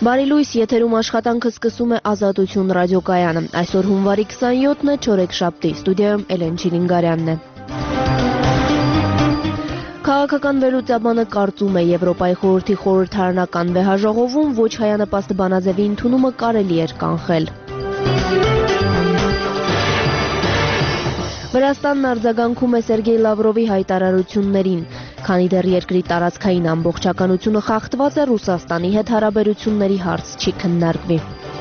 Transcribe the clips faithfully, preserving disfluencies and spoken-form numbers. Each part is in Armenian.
Բարի լույս, եթերում աշխատանքը սկսում է Ազատություն ռադիոկայանը։ Այսօր հունվարի քսանյոթն է, չորեքշաբթի, ստուդիայում Էլեն Չիլինգարյանն է։ Քաղաքական վերլուծաբանը կարծում է, Եվրոպայի խորհրդի խորհրդարանական վեհաժողովում ոչ հայանպաստ բանաձևի ընդունումը կարելի էր կանխել։ Վրաստանն արձագանքում է Սերգեյ Լավրովի հայտարարություններին, քանի դեռ երկրի տարածքային ամբողջականությունը խախտված է, Ռուսաստանի հետ հարաբերությունների հարց չի քննարկվի։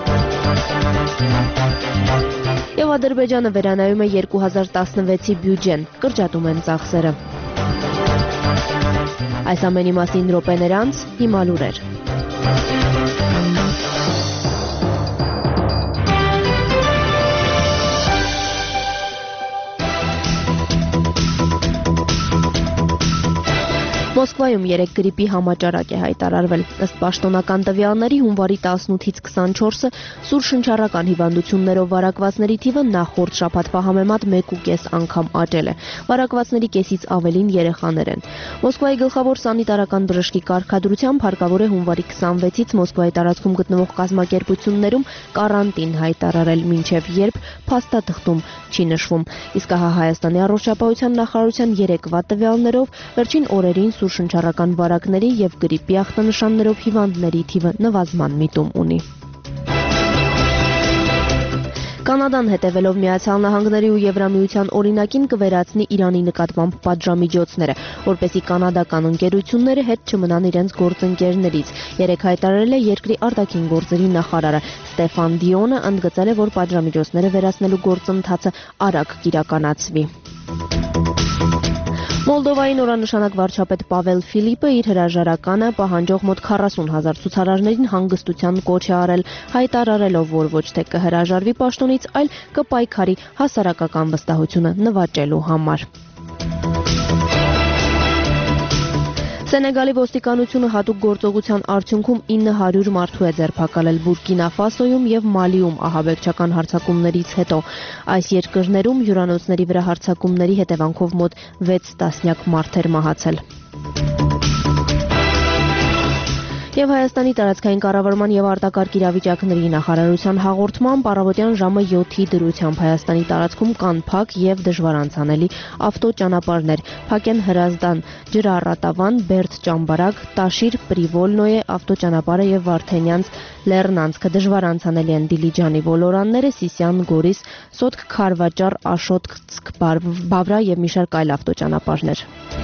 Եվ Ադրբեջանը վերանայում է երկու հազար տասնվեցի բյուջեն, կրճատում են ծախսերը։ Այս ամենի մասին րոպեներ անց հիմա լուրեր։ Մոսկվայում երեկ գրիպի համաճարակ է հայտարարվել։ Ըստ պաշտոնական տվյալների հունվարի տասնութից քսանչորսը սուր շնչառական հիվանդություններով վարակվածների թիվը նախորդ շաբաթվա համեմատ մեկ ու կես անգամ աճել է։ Վարակվածների կեսից ավելին երեխաներ են։ Մոսկվայի գլխավոր սանիտարական բժշկի կարգադրությամբ հարկավոր է հունվարի քսանվեցից Մոսկվայի տարածքում գտնվող կազմակերպություններում կարանտին հայտարարել, մինչև երբ փաստաթղթում չի նշվում։ Իսկ ահա Հայաստանի առողջապահության նախարարության երեկվա տվյալներով վերջին օրերին սուր շնչառական վարակների և գրիպի ախտանշաններով հիվանդների թիվը նվազման միտում ունի։ Կանադան հետևելով Միացյալ Նահանգների ու Եվրամիության օրինակին կվերացնի Իրանի նկատմամբ պատժամիջոցները, որպեսզի կանադական ընկերությունները հետ չմնան իրենց գործընկերներից։ Երեկ հայտարարել է երկրի արտաքին գործերի նախարարը Ստեֆան Դիոնը, ընդգծել է, որ պատժամիջոցները վերացնելու գործընթացը արագ կիրականացվի։ Մոլդովայի նորանշանակ վարչապետ Պավել Ֆիլիպը իր հրաժարականը պահանջող մոտ քառասուն հազար ցուցարարներին հանգստության կոչ է արել, հայտարարելով, որ ոչ թե կհրաժարվի պաշտոնից, այլ կպայքարի հասարակական վստահությունը նվաճելու համար։ Սենեգալի ոստիկանությունը հատուկ գործողության արդյունքում ինը հարյուր մարդու է ձերբակալել Բուրկինա Ֆասոյում և Մալիում ահաբեկչական հարձակումներից հետո։ Այս երկրներում հյուրանոցների վրա հարձակումների հետևանքով մոտ վեց տասնյակ մարդ էր մահացել։ Եվ Հայաստանի տարածքային կառավարման և արտակարգ իրավիճակների նախարարության հաղորդմամբ առավոտյան ժամը յոթի դրությամբ Հայաստանի տարածքում կան փակ և դժվարանցանելի ավտոճանապարհներ։ Փակ են Հրազդան Ջրառատավան, Բերդ Ճամբարակ, Տաշիր Պրիվոլնոյե ավտոճանապարհը և Վարդենյանց Լեռնանցքը, դժվարանցանելի են Դիլիջանի ոլորանները, Սիսիան Գորիս, Սոտք Քարվաճար, Աշոտք Բավրա և մի շարք այլ ավտոճանապարհներ։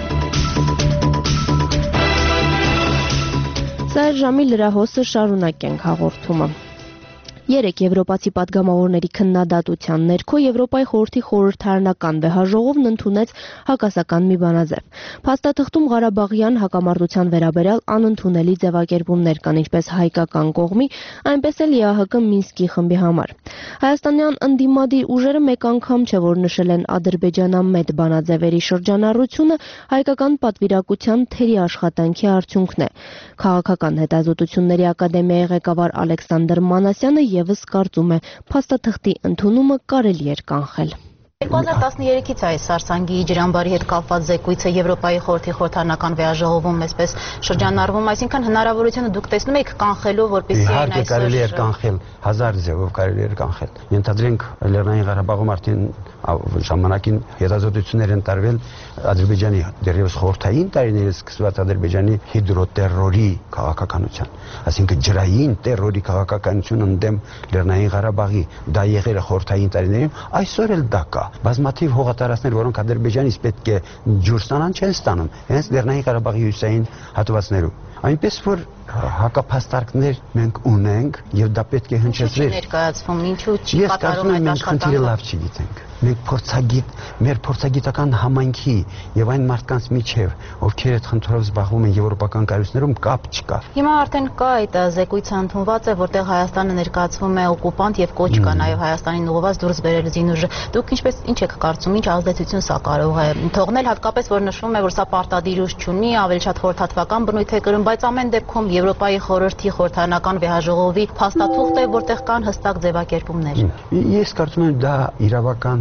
Սա էր ժամի լրահոսը, շարունակենք հաղորդումը։ Երեկ եվրոպացի պատգամավորների քննադատության ներքո Եվրոպայի խորհրդի խորհրդարանական վեհաժողովն ընդունեց հակասական մի բանաձև։ Փաստաթղթում Ղարաբաղյան հակամարտության վերաբերյալ անընդունելի ձևակերպումներ կան ինչպես հայկական կողմի, այնպես էլ ԵԱՀԿ Մինսկի խմբի համար։ Հայաստանյան ընդդիմադիր ուժերը մեկ անգամ չէ, որ նշել են ադրբեջանամետ բանաձևերի շրջանառությունը հայկական պատվիրակության թերի աշխատանքի արդյունքն է։ Քաղաքական հետազոտությունների ակադեմիայի ղեկավար Ալեքսանդր Մանասյանը ևս կարծում է, փաստաթղթի ընդունումը կարելի էր կանխել։ երկու հազար տասներեքից այս Սարսանգի ջրամբարի հետ կապված զեկույցը Եվրոպայի խորհրդի խորհրդարանական վեհաժողովում այսպես շրջանառվում, այսինքն հնարավորությունը դուք տեսնում եք կանխելու, որպեսզի իհարկե կարելի էր կանխել, հազար ձևով կարելի էր կանխել։ Ենթադրենք Լեռնային Ղարաբաղում արդեն ժամանակին հետազոտություններ են տարվել Ադրբեջանի դեռևս խորհրդային տարիներից սկսված Ադրբեջանի հիդրոտերորի քաղաքականության, այսինքն ջրային տերորի քաղաքականություն ընդդեմ Լեռնային Ղարաբաղի, դա եղել է խորհրդային տարիներին, այսօր էլ դա կա։ Բազմաթիվ հողատարածքներ, որոնք Ադրբեջանից պետք է ջուր ստանան, չեն ստանում, հենց Լեռնային Ղարաբաղի հյուսիսային հատվածներում։ Այնպես որ հակափաստարկներ մենք ունենք եւ դա պետք է հնչեցվի։ Ներկայացվում, ինչու չի Ես կատարում կարծում եմ այդ մենք խնդիրը լավ չգիտենք։ Մենք փորձագիտ, մեր փորձագիտական համայնքի եւ այն մարդկանց միջև, ովքեր այդ խնդրով զբաղվում են եվրոպական կառույցներում, կապ չկա։ Հիմա արդեն կա այդ զեկույցը ընդունված է, որտեղ Հայաստանը ներկայացվում է օկուպանտ եւ կոչ կա նաեւ Հայաստանին ուղղված դուրս բերել զինուժը։ Դուք ինչպես ինչ եք կարծում, ինչ ազդեցություն սա կարող է թողնել, հատկապես որ նշվում է, որ սա պարտադիր ուժ չունի, ավելի շատ խորհրդատվական բնույթ է կրում, բայց ամեն դեպքում Եվրոպայի խորհրդի խորհրդարանական վեհաժողովի փաստաթուղթ է, որտեղ կան հստակ ձևակերպումներ։ Ես կարծում եմ դա իրավական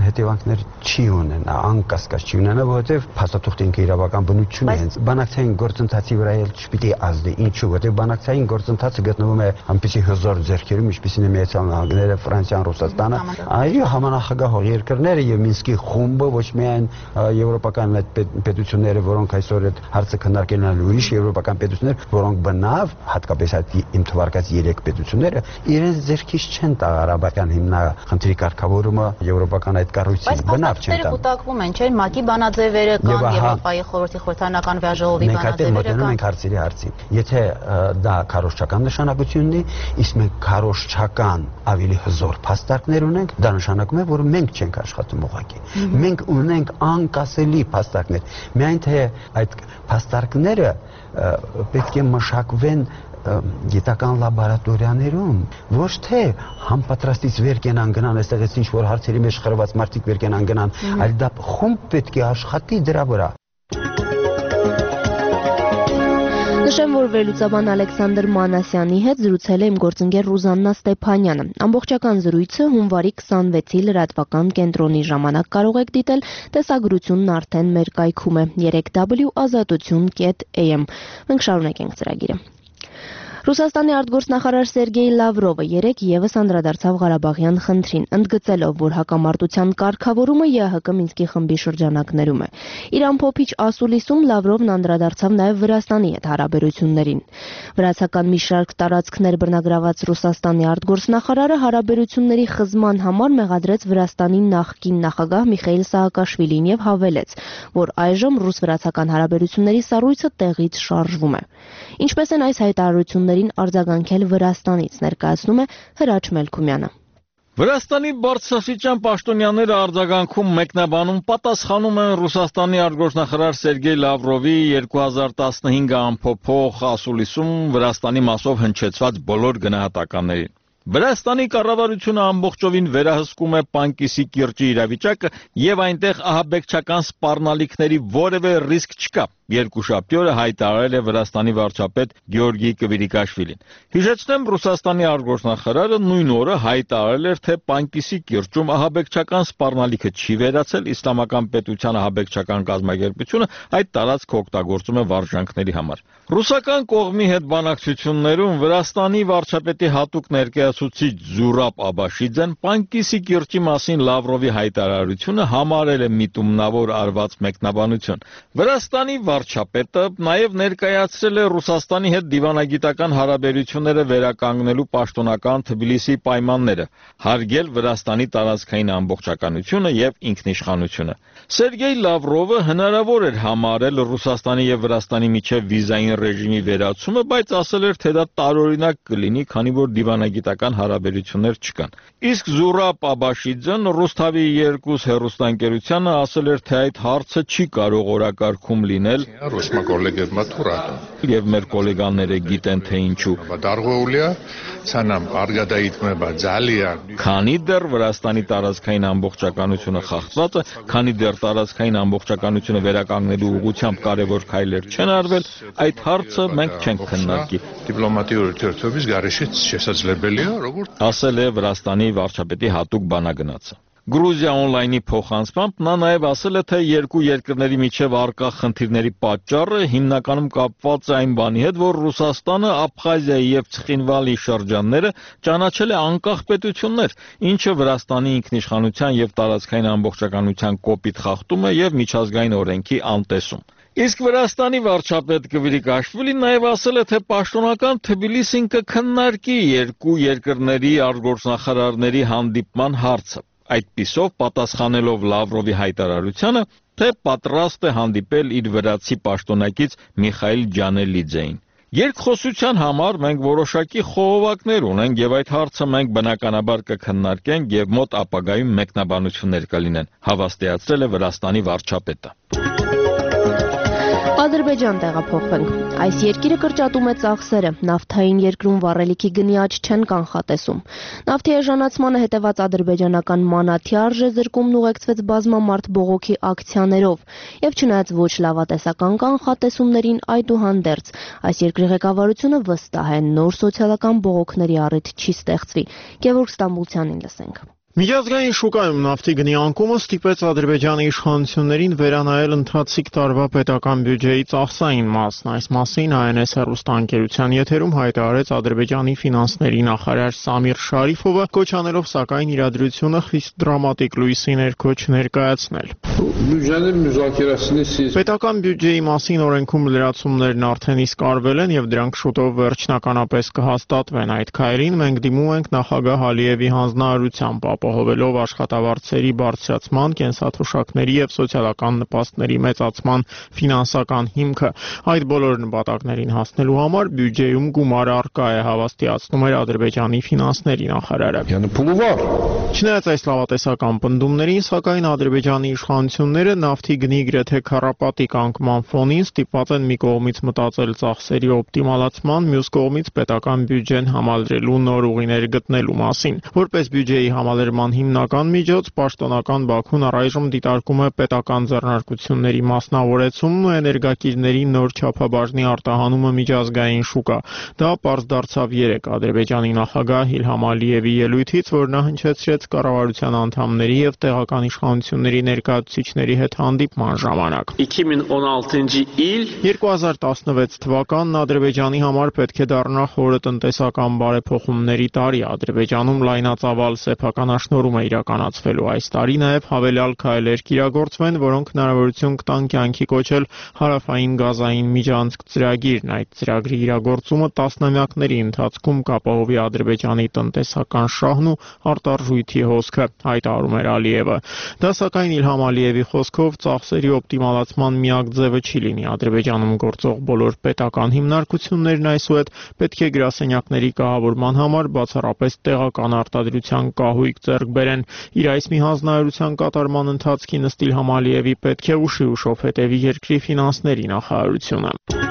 հետևանքներ չի ունենա, անկասկած չի ունենա, որովհետև փաստաթուղթը ինքը իրավական բնություն է, հենց բանակցային գործընթացի վրա էլ չպիտի ազդի, ինչու, որովհետև բանակցային գործընթացը գտնվում է այնպիսի հզոր ձեռքերում, ինչպիսին է Միացյալ Նահանգները, Ֆրանսիան, Ռուսաստանը, այո, համանախագահող երկրները եւ Մինսկի խումբը, ոչ միայն եվրոպական այդ պետությունները, որոնք այսօր այդ հարցը քննարկել են, ուրիշ եվրոպական պետություններ, որոնք բնավ, հատկապես այդ իմ թվարկած երեք պետությունները, իրենց ձեռքից չեն տա արաբական հիմնախնդրի կարգավորումը եվրոպական այդ կառույցին բնավ չեն տա։ Բայց կուտակվում են, չէ՞, ՄԱԿ-ի բանաձևերը կան, Եվրոպայի խորհրդի խորհրդանական վեաժողովի բանաձևերը կան։ Մենք հարցերի հարցին։ Եթե դա քարոզչական նշանակություն ունի, իսկ մենք քարոզչական ավելի հզոր փաստարկներ ունենք, դա նշանակում է, որ մենք չենք աշխատում ուղղակի։ Մենք ունենք անկասելի փաստարկներ։ Միայն թե այդ փաստարկները պետք է մշակվեն գիտական լաբորատորիաներում, ոչ թե համապատրաստից վեր կենան գնան, այստեղից ինչ որ հարցերի մեջ խրված մարդիկ վեր կենան գնան, այլ դա խումբ պետք է աշխատի դրա վրա։ Նշեմ, որ վերլուծաբան Ալեքսանդր Մանասյանի հետ զրուցել է իմ գործընկեր Ռուզաննա Ստեփանյանը։ Ամբողջական զրույցը հունվարի քսանվեցի լրատվական կենտրոնի ժամանակ կարող եք դիտել, տեսագրությունն արդեն մեր կայքում է three w ազատություն dot a m։ Մենք շարունակենք ծրագիրը։ Ռուսաստանի արտգործնախարար Սերգեյ Լավրովը երեկ եւս անդրադարձավ Ղարաբաղյան խնդրին, ընդգծելով, որ հակամարտության կարգավորումը ԵԱՀԿ Մինսկի խմբի շրջանակներում է։ Իր ամփոփիչ ասուլիսում Լավրովն անդրադարձավ նաեւ Վրաստանի հետ հարաբերություններին։ Վրացական մի շարք տարածքներ բռնագրաված Ռուսաստանի արտգործնախարարը հարաբերությունների խզման համար մեղադրեց Վրաստանի նախկին նախագահ Միխայիլ Սահակաշվիլին եւ հավելեց, որ այժմ ռուս-վրացական հարաբերությունների սառույցը տեղից շարժվում է։ Ինչպես են այս հայտարարություններին արձագանքել Վրաստանից, ներկայացնում է Հրաչ Մելքումյանը։ Վրաստանի բարձրաստիճան պաշտոնյաները արձագանքում մեկնաբանում պատասխանում են Ռուսաստանի արտգործնախարար Սերգեյ Լավրովի երկու հազար տասնհինգ ամփոփող ասուլիսում Վրաստանի մասով հնչեցված բոլոր գնահատականներին։ Վրաստանի կառավարությունը ամբողջովին վերահսկում է Պանկիսի կիրճի իրավիճակը եւ այնտեղ ահաբեկչական սպառնալիքների որևէ ռիսկ չկա։ Երկուշաբթի օրը հայտարարել է Վրաստանի վարչապետ Գեորգի Կվիրիկաշվիլին։ Հիշեցնեմ, Ռուսաստանի արտգործնախարարը նույն օրը հայտարարել էր, թե Պանկիսի կիրճում ահաբեկչական սպառնալիքը չի վերացել, իսլամական պետության ահաբեկչական կազմակերպությունը այդ տարածքը օգտագործում է վարժանքների համար։ Ռուսական կողմի հետ բանակցություններում Վրաստանի վարչապետի հատուկ ներկայացուցիչ Զուրաբ Աբաշիձեն Պանկիսի կիրճի մասին Լավրովի հայտարարությունը համարել է միտումնավոր արված մեկնաբանություն։ Վրաստանի վարչապետը նաև ներկայացրել է Ռուսաստանի հետ դիվանագիտական հարաբերությունները վերականգնելու պաշտոնական Թբիլիսի պայմանները, հարգել Վրաստանի տարածքային ամբողջականությունը եւ ինքնիշխանությունը։ Սերգեյ Լավրովը հնարավոր էր համարել Ռուսաստանի եւ Վրաստանի միջև վիզային ռեժիմի վերացումը, բայց ասել էր, թե դա տարօրինակ կլինի, քանի որ դիվանագիտական հարաբերություններ չկան։ Իսկ Զուրաբ Աբաշիձեն Ռուսթավի երկու հեռուստաընկերությանը ասել էր, թե այդ հարցը չի կարող օրակարգում լինել։ Ռուսմա կոլեգերմա թուրատը։ Եվ մեր գոլեգաները գիտեն, թե ինչու։ Դարգողուլիա ցանամ արգադայիթմեբա ձալիա։ Քանի դեռ Վրաստանի տարածքային ամբողջականությունը խախտված է, քանի դեռ տարածքային ամբողջականությունը վերականգնելու ուղղությամբ կարևոր քայլեր չեն արվել, այդ հարցը մենք չենք քննարկի։ Դիպլոմատիურ թերթովից գարեշից შესაძლებელია, როგორც ասել է Վրաստանի վարչապետի հատուկ բանագնացը։ Գրուզիա օնլայնի փոխանցմամբ նա նաև ասել է, թե երկու երկրների միջև առկա խնդիրների պատճառը հիմնականում կապված է այն բանի հետ, որ Ռուսաստանը Աբխազիայի եւ Ցխինվալի շրջանները ճանաչել է անկախ պետություններ, ինչը Վրաստանի ինքնիշխանության եւ տարածքային ամբողջականության կոպիտ խախտում է եւ միջազգային օրենքի անտեսում։ Իսկ Վրաստանի վարչապետ Կվիրիկաշվիլին նաև ասել է, թե պաշտոնական Թբիլիսին կքննարկի երկու երկրների արտգործնախարարների հանդիպման հարցը։ Այդպիսով պատասխանելով Լավրովի հայտարարությանը, թե պատրաստ է հանդիպել իր վրացի պաշտոնակից Միխայիլ Ջանելիձեին։ Երկխոսության համար մենք որոշակի խողովակներ ունենք եւ այդ հարցը մենք բնականաբար կքննարկենք եւ մոտ ապագայում մեկնաբանություններ կլինեն, հավաստիացրել է Վրաստանի վարչապետը։ Ադրբեջան տեղափոխվենք։ Այս երկիրը կրճատում է ծախսերը, նավթային երկրում վառելիքի գնի աճ չեն կանխատեսում։ Նավթի էժանացմանը հետևած ադրբեջանական մանաթի արժեզրկումն ուղեկցվեց բազմամարդ բողոքի ակցիաներով, եւ չնայած ոչ լավատեսական կանխատեսումներին, այդուհանդերձ այս երկրի ղեկավարությունը վստահ է, նոր սոցիալական բողոքների առիթ չի ստեղծվի։ Գևորգ Ստամբուլցյանին լսենք։ Միջազգային շուկայում նավթի գնի անկումը ստիպեց Ադրբեջանի իշխանություններին վերանայել ընթացիկ տարվա պետական բյուջեի ծախսային մասն։ Այս մասին Այ Էն Էս հեռուստաընկերության եթերում հայտարարեց Ադրբեջանի ֆինանսների նախարար Սամիր Շարիֆովը, կոչ անելով սակայն իրադրությունը խիստ դրամատիկ լույսի ներքո չներկայացնել։ Պետական բյուջեի մասին օրենքում լրացումներն արդեն իսկ արվել են եւ դրանք շուտով վերջնականապես կհաստատվեն։ Այդ քայլին մենք դիմում ենք նախագահ Ալիևի հանձնարարությամբ, ապահովելով աշխատավարձերի բարձրացման, կենսաթոշակների եւ սոցիալական նպաստների մեծացման ֆինանսական հիմքը։ Այդ բոլոր նպատակներին հասնելու համար բյուջեում գումար առկա է, հավաստիացնում էր Ադրբեջանի ֆինանսների նախարարը։ Չնայած այս լավատեսական պնդումներին, սակայն Ադրբեջանի իշխանությունները նավթի գնի գրեթե քառապատիկ անկման ֆոնին ստիպված են մի կողմից մտածել ծախսերի օպտիմալացման, մյուս կողմից պետական բյուջեն համալրելու նոր ուղիներ գտնելու մասին։ Որպես բյուջեի համալրման հիմնական միջոց, պաշտոնական Բաքուն առայժմ դիտարկում է պետական ձեռնարկությունների մասնավորեցումն ու էներգակիրների նոր չափաբաժնի արտահանումը միջազգային շուկա։ Դա պարզ դարձավ երեկ Ադրբեջանի նախագահ Իլհամ Ալիևի ելույթից, որ նա հնչեցրեց կառավարության անդամների եւ տեղական իշխանությունների ներկայացուցիչների հետ հանդիպման ժամանակ։ երկու հազար տասնվեց թվականն Ադրբեջանի համար պետք է դառնա խորը տնտեսական բարեփոխումների տարի։ Ադրբեջանում լայնածավալ սեփականաշնորհում է իրականացվելու այս տարի, նաև հավելյալ քայլեր կիրագործվեն, որոնք հնարավորություն կտան կյանքի կոչել հարավային գազային միջանցք ծրագիրն։ Այդ ծրագրի իրագործումը տասնամյակների ընթացքում կապահովի Ադրբեջանի տնտեսական շահն ու արտարժույթի հոսքը, հայտարարում էր Ալիևը։ Դա սակայն Իլհամ Ալիևի խոսքով ծախսերի օպտիմալացման միակ ձևը չի լինի։ Ադրբեջանում գործող բոլոր պետական հիմնարկություններն այսուհետ պետք է գրասենյակների կահավորման համար բացառապես տեղական արտադրության կահույք ձեռք բերեն։ Իր այս մի հանձնարարության կատարման ընթացքին ըստ Իլհամ Ալիևի պետք է ուշի ուշով հետևի երկրի ֆինանսների նախարարությունը։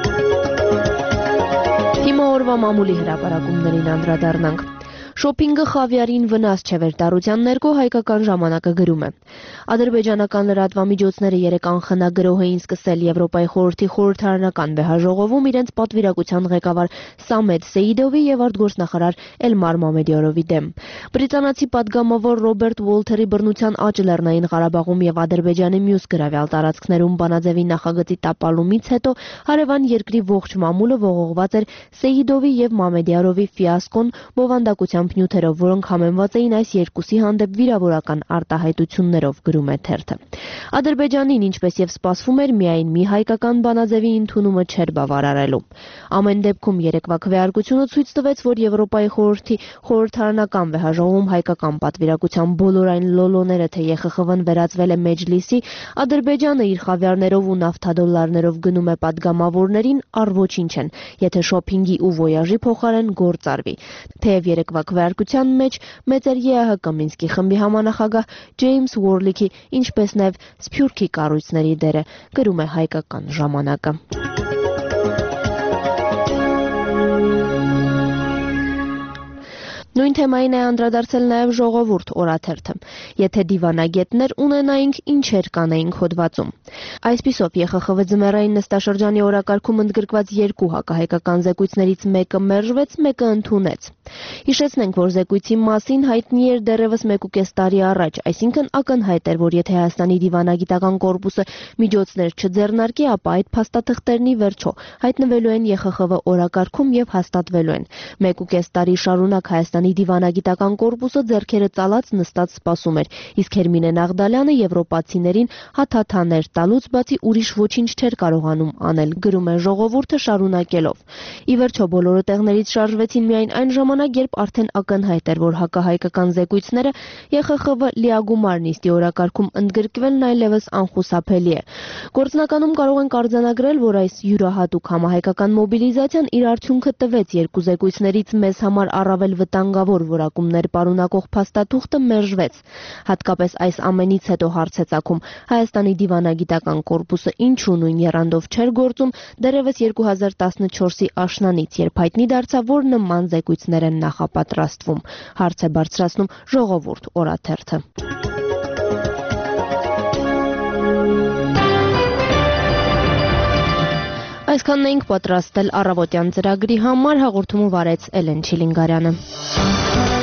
Հիմա օրվա մամուլի հրապարակումներին անդրադառնանք։ Շոփինգը խավիարին վնաս չէ վերտարության ներքո հայկական ժամանակը գրում է։ Ադրբեջանական լրատվամիջոցները երեկ անխնագրող էին սկսել Եվրոպայի խորհրդի խորհրդարանական վեհաժողովում իրենց պատվիրակության ղեկավար Սամեդ Սեիդովի եւ արտգործնախարար Էլմար Մամեդիարովի դեմ։ Բրիտանացի падգամավոր Ռոբերտ Ուոլթերի բռնության աճ Լեռնային Ղարաբաղում եւ Ադրբեջանի մյուս գրավյալ տարածքներում բանաձևի նախագծի տապալումից հետո հարևան երկրի ողջ մամուլը ողողված էր Սեիդովի եւ Մամեդիարովի ֆիասկոն բովանդակության նյութերով, որոնք համեմված էին այս երկուսի հանդեպ վիրավորական արտահայտություններով, գրում է թերթը։ Ադրբեջանին, ինչպես եւ սպասվում էր, միայն մի հայկական բանաձևի ընդունումը չէր բավարարելու։ Ամեն դեպքում երեկվա քվեարկությունը ցույց տվեց, որ Եվրոպայի խորհրդի խորհրդարանական վեհաժողովում հայկական պատվիրակության բոլոր այն լոլոները, թե Է Խ Խ V-ն վերածվել է Մեջլիսի, Ադրբեջանը իր խավիարներով ու նավթադոլարներով գնում է падգամավորներին, առ ոչինչ են, եթե շոփինգի ու վոյաժի փոխարեն գործ արվի։ Թեև երեկվա քվեարկության մեջ մեծ էր Է Ա Հ Կ Մինսկի խմբի համանախագահ Ջեյմս Ուորլիքի, ինչպես նաև Սփյուռքի կառույցների դերը, գրում է հայկական ժամանակը։ Նույն թեմային է անդրադարձել նաև Ժողովուրդ օրաթերթը։ Եթե դիվանագետներ ունենայինք, ինչեր կանեինք հոդվածում։ Այսպիսով Է Խ Խ V ձմեռային նստաշրջանի օրակարգում ընդգրկված երկու հակահայկական զեկույցներից մեկը մերժվեց, մեկը ընդունեց։ Հիշեցնենք, որ զեկույցի մասին հայտնի էր դեռևս մեկուկես տարի առաջ, այսինքն ակնհայտ էր, որ եթե Հայաստանի դիվանագիտական կորպուսը միջոցներ չձեռնարկի, ապա այդ փաստաթղթերն ի վերջո հայտնվելու են Է Խ Խ V օրակարգում եւ հաստատվելու են։ Մեկուկես տարի շարունակ Հայաստանի դիվանագիտական կորպուսը ձեռքերը ծալած նստած սպասում էր, իսկ Հերմինե Նաղդալյանը եվրոպացիներին հաթաթաներ տալուց բացի ուրիշ ոչինչ չէր կարողանում անել, գրում է Ժողովուրդը շարունակելով։ Ի վերջո բոլորը տեղներից շարժվեցին միայն այն ժամանակ, երբ արդեն ակնհայտ էր, որ հակահայկական զեկույցները Է Խ Խ V լիագումար նիստի օրակարգում ընդգրկվելն այլևս անխուսափելի է։ Գործնականում կարող ենք արձանագրել, որ այս յուրահատուկ համահայկական մոբիլիզացիան իր արդյունքը տվեց, երկու զեկույցներից մեզ համար առավել վտանգավոր որակումներ պարունակող փաստաթուղթը մերժվեց։ Հատկապես այս ամենից հետո հարց է ծագում Հայաստանի դիվանագիտական կորպուսը ինչու նույն եռանդով չէր գործում դեռևս երկու հազար տասնչորսի աշնանից, երբ հայտնի դարձավ, որ նման զեկույցներ են նախապատրաստվում։ Հարց է բարձրացնում Ժողովուրդ օրաթերթը։ Այսքանն էինք պատրաստել առավոտյան ծրագրի համար, հաղորդումը վարեց Էլեն Չիլինգարյանը։